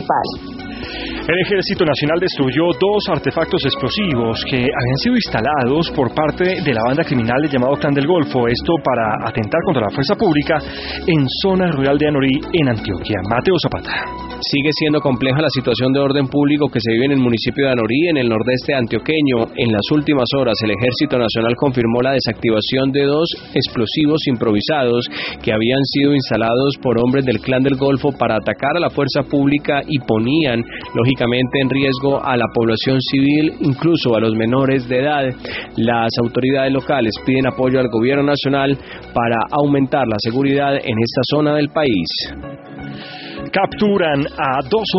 principal. El Ejército Nacional destruyó 2 artefactos explosivos que habían sido instalados por parte de la banda criminal llamado Clan del Golfo, esto para atentar contra la fuerza pública en zona rural de Anorí, en Antioquia. Mateo Zapata. Sigue siendo compleja la situación de orden público que se vive en el municipio de Anorí, en el nordeste antioqueño. En las últimas horas, el Ejército Nacional confirmó la desactivación de 2 explosivos improvisados que habían sido instalados por hombres del Clan del Golfo para atacar a la fuerza pública y ponían, lógicamente, en riesgo a la población civil, incluso a los menores de edad. Las autoridades locales piden apoyo al gobierno nacional para aumentar la seguridad en esta zona del país. Capturan a 2